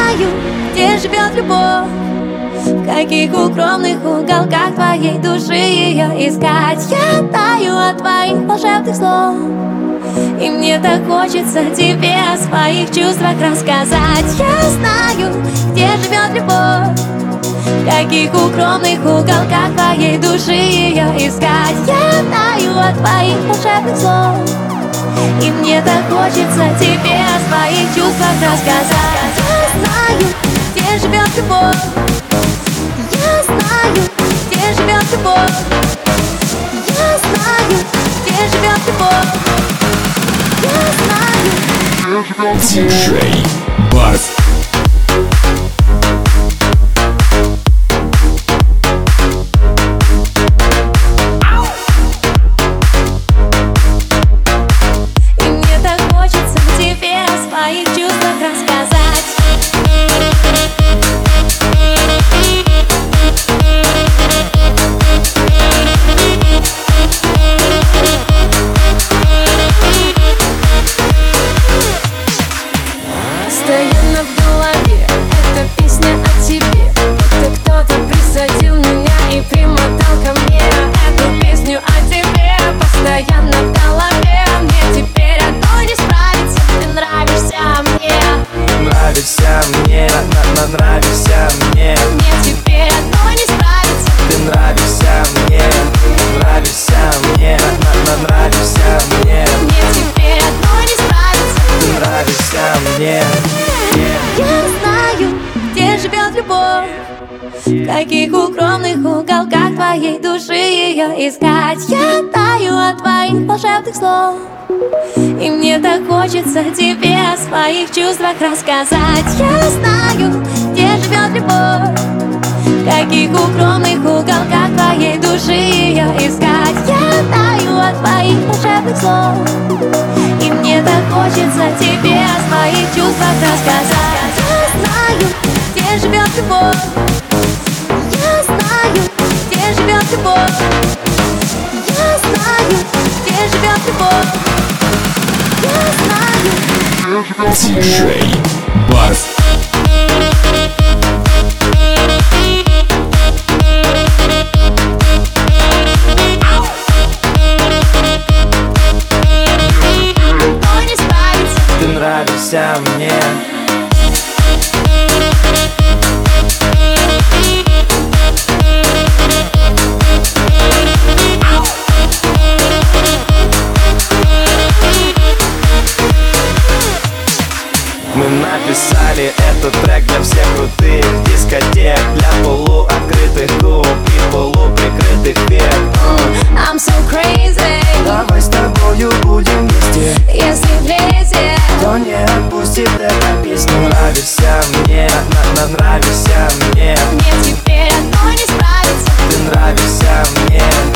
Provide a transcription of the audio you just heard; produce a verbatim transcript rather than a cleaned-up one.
знаю, где живет любовь, в каких укромных уголках твоей души ее искать. Я таю от твоих волшебных слов, и мне так хочется тебе о своих чувствах рассказать. Я знаю, где живет любовь, в каких укромных уголках твоей души ее искать. Я таю от твоих волшебных слов, и мне так хочется тебе о своих чувствах рассказать. Я знаю, где живет любовь, я знаю, где живет любовь, я знаю, где живет любовь, я знаю. диджей Бас. Постоянно в голове эта песня о тебе, будто кто-то присадил меня и примотал ко мне. Эту песню о тебе постоянно в голове. Мне теперь одной не справиться, ты нравишься мне. Нравишься мне, на, на, нравишься мне. Мне теперь одной не справиться, ты нравишься мне. Нравишься мне, на, на, нравишься мне. Мне теперь одной не справиться, ты нравишься мне. Я знаю, где живет любовь, в каких укромных уголках твоей души ее искать. Я таю от твоих волшебных слов, и мне так хочется тебе о своих чувствах рассказать. Я знаю, где живет любовь, в каких укромных уголках твоей души ее искать. Я таю от твоих волшебных слов, и мне так хочется тебе о своих чувствах рассказать. Я знаю, где живет любовь, я знаю, где живет любовь, я знаю, где живет любовь, я знаю. диджей Бас. Ты нравишься мне. Мы написали этот трек для всех крутых дискотек, для полуоткрытых губ и полуприкрытых век. I'm so crazy. Давай с тобою будем вместе. Если влезет, то не отпустит эта песня. Нравишься мне, на, на, нравишься мне. мне теперь одной не справиться, ты нравишься мне.